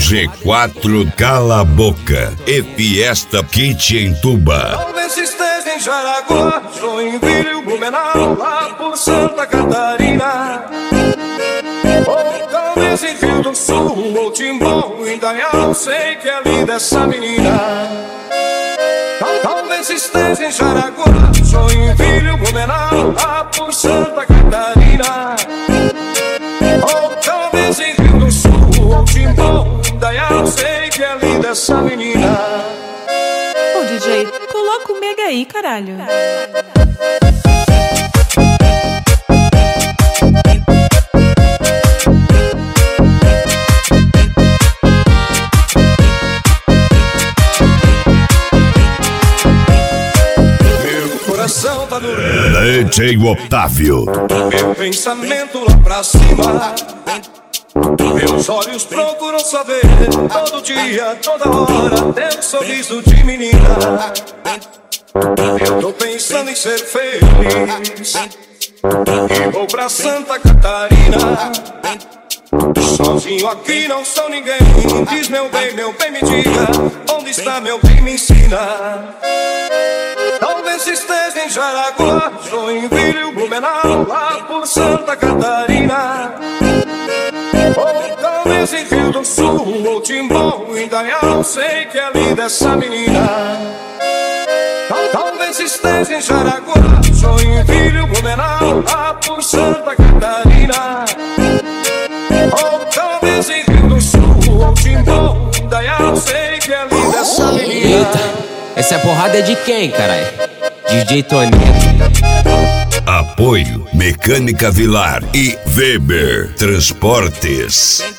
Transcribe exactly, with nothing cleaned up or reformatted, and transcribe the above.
G quatro Cala a Boca e Fiesta Kit em Tuba. Talvez esteja em Jaraguá, Joinville, Blumenau, lá por Santa Catarina. Ou talvez em Rio do Sul, ou Timbó, Indaial, sei que é linda essa menina. Talvez esteja em Jaraguá, Joinville, Blumenau, lá por Santa Catarina. Ou talvez em Rio do Sul, ou Timbó, Indaial, sei que é linda essa menina. Ô D J, coloca o Mega aí, caralho. Tá no D J Otávio. meu pensamento lá pra cima, meus olhos procuram saber todo dia, toda hora, teu sorriso de menina. Eu tô pensando em ser feliz e vou pra Santa Catarina. Sozinho aqui não sou ninguém. Diz meu bem, meu bem, me diga onde está meu bem, me ensina. Talvez esteja em Jaraguá, Joinville, Blumenau, lá por Santa Catarina. Ou talvez em Rio do Sul, ou Timbó, Indaial, sei que é linda essa menina. Talvez esteja em Jaraguá, Joinville, Blumenau, lá por Santa Catarina. Ou talvez em Rio do Sul, ou Timbó, Indaial, sei que é linda essa menina. Eita, essa porrada é de quem, caralho? D J Toninho. Apoio Mecânica Vilar e Weber Transportes.